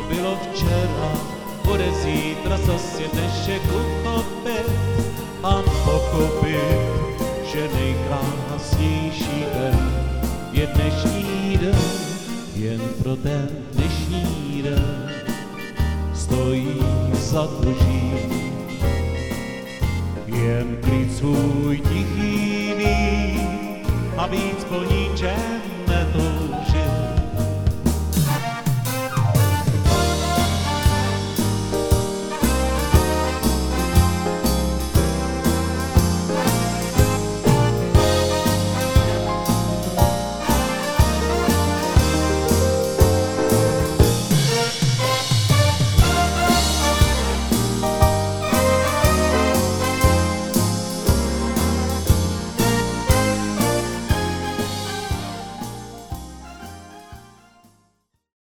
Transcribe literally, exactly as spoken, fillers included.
bylo včera, bude zítra zase dnešek uchopit a pochopit, že nejkrásnější den je dnešní den, jen pro ten dnešní den stojí za to žít. Jen klid svůj tichý mít a víc po ničem